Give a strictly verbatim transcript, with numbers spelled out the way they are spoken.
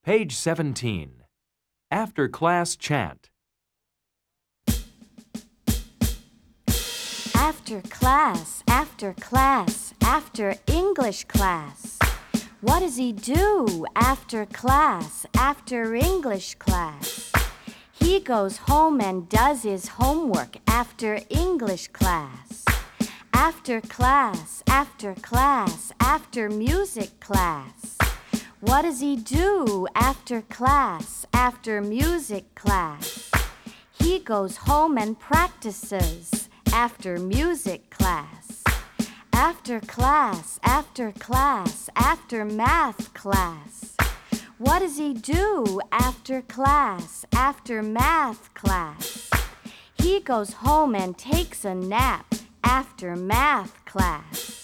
Page seventeen. After class chant. After class, after class, after English class. What does he do after class, after English class? He goes home and does his homework after English class. After class, after class, after music class. What does he do after class, after music class? He goes home and practices after music class. After class, after class, after math class. What does he do after class, after math class? He goes home and takes a nap after math class.